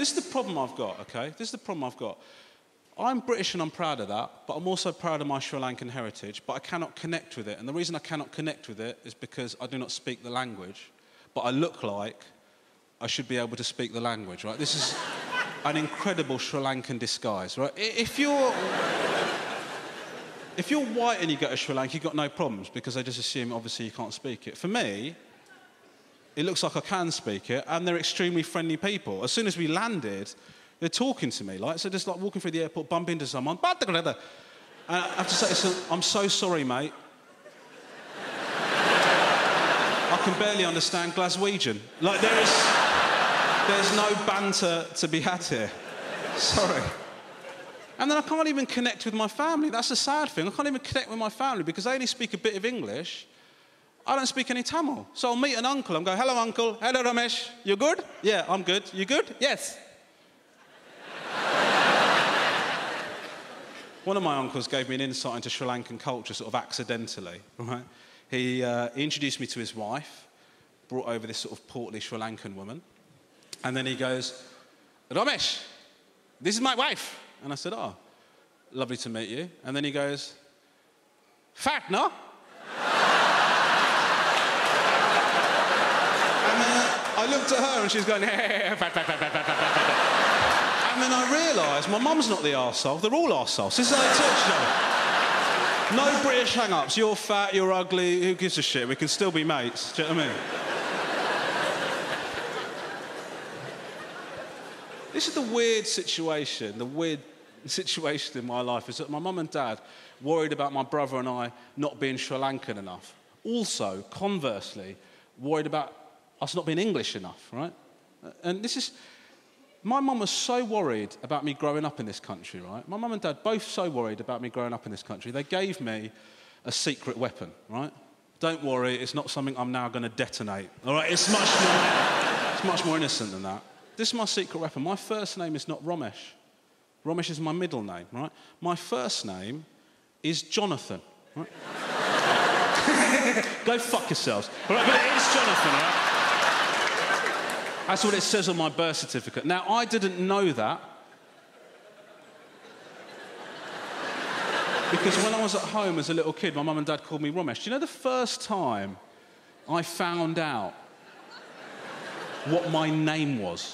This is the problem I've got, okay? This is the problem I've got. I'm British and I'm proud of that, but I'm also proud of my Sri Lankan heritage, but I cannot connect with it. And the reason I cannot connect with it is because I do not speak the language, but I look like I should be able to speak the language, right? This is an incredible Sri Lankan disguise, right? If you're white and you go to Sri Lanka, you've got no problems because they just assume, obviously, you can't speak it. For me, it looks like I can speak it, and they're extremely friendly people. As soon as we landed, they're talking to me, like, so just like walking through the airport, bump into someone, and I have to say, listen, I'm so sorry, mate. I can barely understand Glaswegian. Like, there's no banter to be had here. Sorry. And then I can't even connect with my family. That's the sad thing. I can't even connect with my family because they only speak a bit of English. I don't speak any Tamil. So I'll meet an uncle and go, hello, uncle. Hello, Ramesh. You good? Yeah, I'm good. You good? Yes. One of my uncles gave me an insight into Sri Lankan culture sort of accidentally, right? He introduced me to his wife, brought over this sort of portly Sri Lankan woman, and then he goes, Ramesh, this is my wife. And I said, oh, lovely to meet you. And then he goes, fat, no? And then I looked at her and she was going, fat, fat, fat, fat, fat, fat, fat. And then I realised my mum's not the arsehole, they're all arseholes. This is how they talk to each other. No British hang-ups, you're fat, you're ugly, who gives a shit? We can still be mates, do you know what I mean? This is the weird situation in my life, is that my mum and dad worried about my brother and I not being Sri Lankan enough. Also, conversely, worried about us not being English enough, right? And this is... My mum was so worried about me growing up in this country, right? My mum and dad both so worried about me growing up in this country. They gave me a secret weapon, right? Don't worry, it's not something I'm now going to detonate, all right? It's much more innocent than that. This is my secret weapon. My first name is not Romesh. Romesh is my middle name, right? My first name is Jonathan, right? Go fuck yourselves. All right, but it is Jonathan, right? That's what it says on my birth certificate. Now, I didn't know that because when I was at home as a little kid, my mum and dad called me Romesh. Do you know the first time I found out what my name was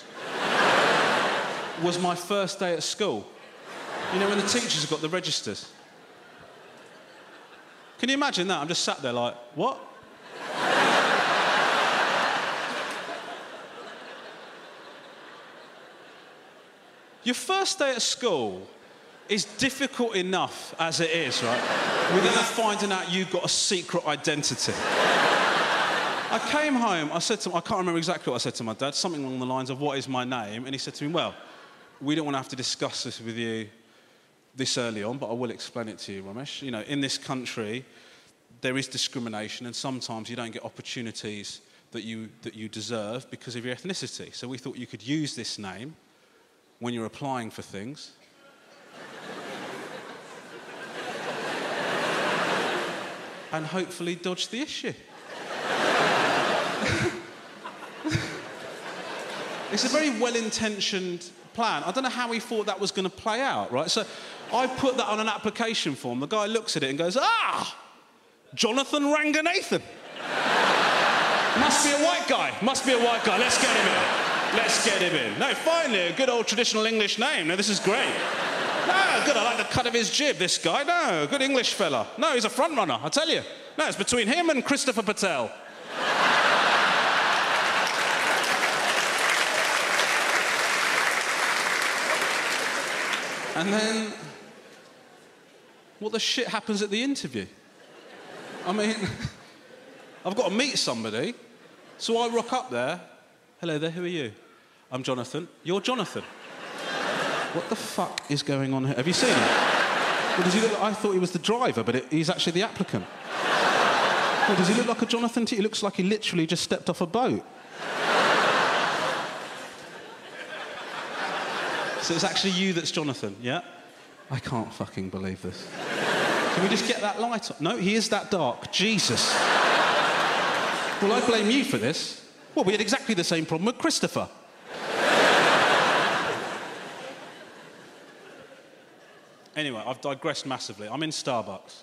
my first day at school? You know, when the teachers have got the registers. Can you imagine that? I'm just sat there like, what? Your first day at school is difficult enough as it is, right? Without finding out you've got a secret identity. I came home, I said to him, I can't remember exactly what I said to my dad, something along the lines of, what is my name? And he said to me, well, we don't want to have to discuss this with you this early on, but I will explain it to you, Ramesh. You know, in this country, there is discrimination, and sometimes you don't get opportunities that you deserve because of your ethnicity. So we thought you could use this name when you're applying for things. And hopefully dodge the issue. It's a very well-intentioned plan. I don't know how he thought that was going to play out, right? So I put that on an application form. The guy looks at it and goes, Jonathan Ranganathan. Must be a white guy. Let's get him in. Let's get him in. No, finally, a good old traditional English name. No, this is great. No, good, I like the cut of his jib, this guy. No, good English fella. No, he's a front runner, I tell you. No, it's between him and Christopher Patel. And then, what the shit happens at the interview? I mean, I've got to meet somebody, so I rock up there. Hello there, who are you? I'm Jonathan. You're Jonathan. What the fuck is going on here? Have you seen him? Well, does he look like, I thought he was the driver, but he's actually the applicant. Well, does he look like a Jonathan? He looks like he literally just stepped off a boat. So it's actually you that's Jonathan, yeah? I can't fucking believe this. Can we just get that light on? No, he is that dark. Jesus. Well, I blame you for this. Well, we had exactly the same problem with Christopher. Anyway, I've digressed massively. I'm in Starbucks.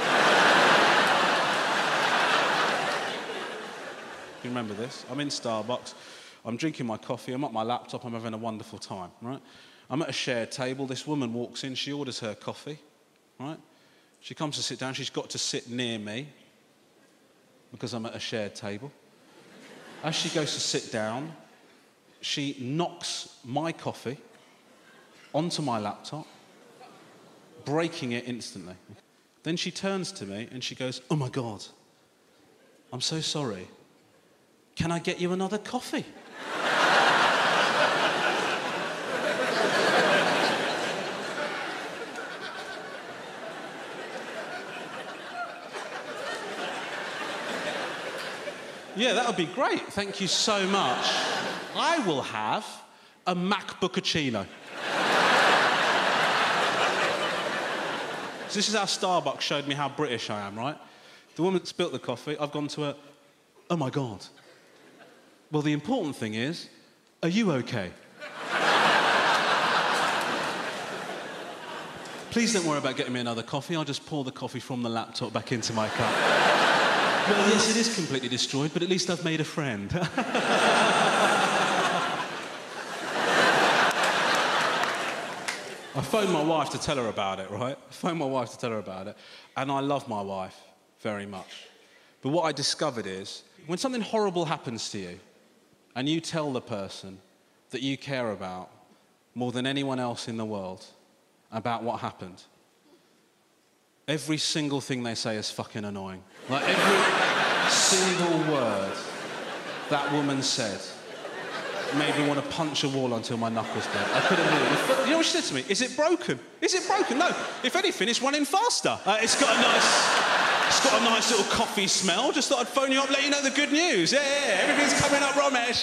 You remember this? I'm in Starbucks. I'm drinking my coffee. I'm at my laptop. I'm having a wonderful time, right? I'm at a shared table. This woman walks in. She orders her coffee, right? She comes to sit down. She's got to sit near me because I'm at a shared table. As she goes to sit down, she knocks my coffee onto my laptop, breaking it instantly. Then she turns to me and she goes, "Oh my God, I'm so sorry. Can I get you another coffee?" Yeah, that would be great. Thank you so much. I will have a MacBookachino. So this is how Starbucks showed me how British I am, right? The woman spilt the coffee. I've gone to her, "Oh my God. Well, the important thing is, are you okay?" "Please don't worry about getting me another coffee. I'll just pour the coffee from the laptop back into my cup." "Well, yes, it is completely destroyed, but at least I've made a friend." I phoned my wife to tell her about it, right? And I love my wife very much. But what I discovered is, when something horrible happens to you, and you tell the person that you care about more than anyone else in the world about what happened, every single thing they say is fucking annoying. Like, every single word that woman said made me want to punch a wall until my knuckles bled. I couldn't believe it. You know what she said to me? "Is it broken? Is it broken?" "No. If anything, it's running faster. It's got a nice little coffee smell. Just thought I'd phone you up, let you know the good news. Yeah, everything's coming up, Romesh."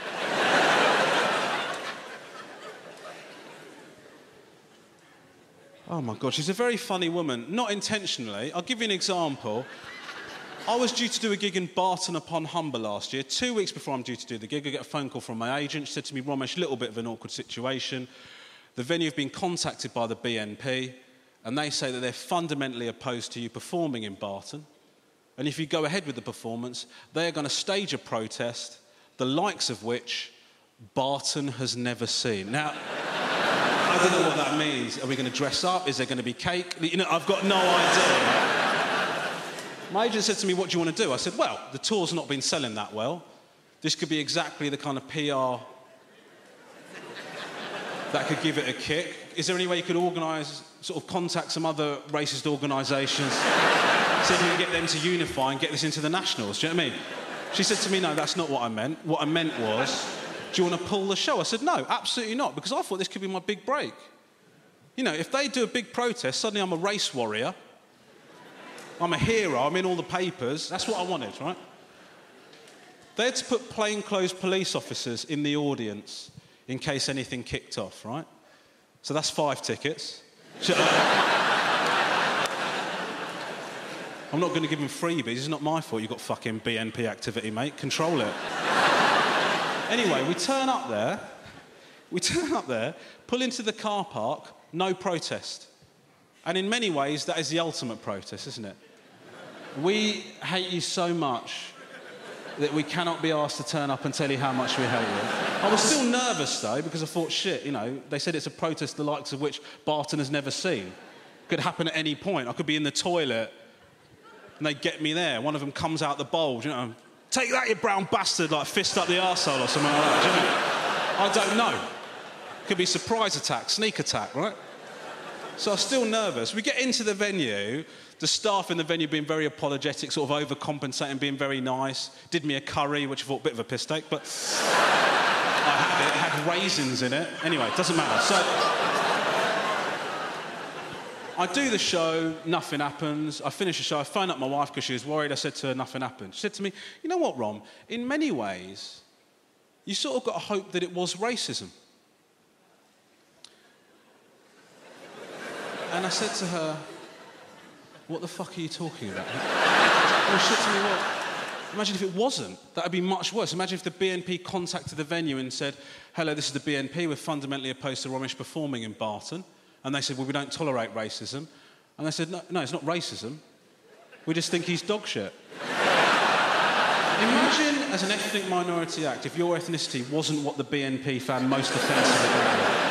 Oh my God, she's a very funny woman. Not intentionally. I'll give you an example. I was due to do a gig in Barton upon Humber last year. 2 weeks before I'm due to do the gig, I get a phone call from my agent. She said to me, "Romesh, a little bit of an awkward situation. The venue have been contacted by the BNP, and they say that they're fundamentally opposed to you performing in Barton. And if you go ahead with the performance, they are going to stage a protest, the likes of which Barton has never seen." Now, I don't know what that means. Are we going to dress up? Is there going to be cake? You know, I've got no idea. My agent said to me, "What do you want to do?" I said, "Well, the tour's not been selling that well. This could be exactly the kind of PR that could give it a kick. Is there any way you could organise, sort of contact some other racist organisations, see if we can get them to unify and get this into the Nationals?" Do you know what I mean? She said to me, "No, that's not what I meant. What I meant was, do you want to pull the show?" I said, "No, absolutely not, because I thought this could be my big break. You know, if they do a big protest, suddenly I'm a race warrior. I'm a hero, I'm in all the papers." That's what I wanted, right? They had to put plainclothes police officers in the audience in case anything kicked off, right? So that's 5 tickets. I'm not going to give them freebies. It's not my fault you've got fucking BNP activity, mate. Control it. Anyway, we turn up there, pull into the car park, no protest. And in many ways, that is the ultimate protest, isn't it? We hate you so much that we cannot be asked to turn up and tell you how much we hate you. I was still nervous, though, because I thought, shit, you know, they said it's a protest the likes of which Barton has never seen. Could happen at any point. I could be in the toilet and they get me there. One of them comes out the bulge, you know, "Take that, you brown bastard," like fist up the arsehole or something like that. Do you know? I don't know. Could be surprise attack, sneak attack, right? So I was still nervous. We get into the venue, the staff in the venue being very apologetic, sort of overcompensating, being very nice. Did me a curry, which I thought a bit of a piss take, but I had it. It had raisins in it. Anyway, it doesn't matter. So I do the show, nothing happens. I finish the show, I phone up my wife because she was worried. I said to her, nothing happened. She said to me, "You know what, Rom? In many ways, you sort of got to hope that it was racism." And I said to her, "What the fuck are you talking about?" And she said to me, "Well, imagine if it wasn't. That would be much worse. Imagine if the BNP contacted the venue and said, 'Hello, this is the BNP. We're fundamentally opposed to Romesh performing in Barton.' And they said, well, we don't tolerate racism. And they said, no, it's not racism. We just think he's dog shit. Imagine, as an ethnic minority act, if your ethnicity wasn't what the BNP found most offensive about you.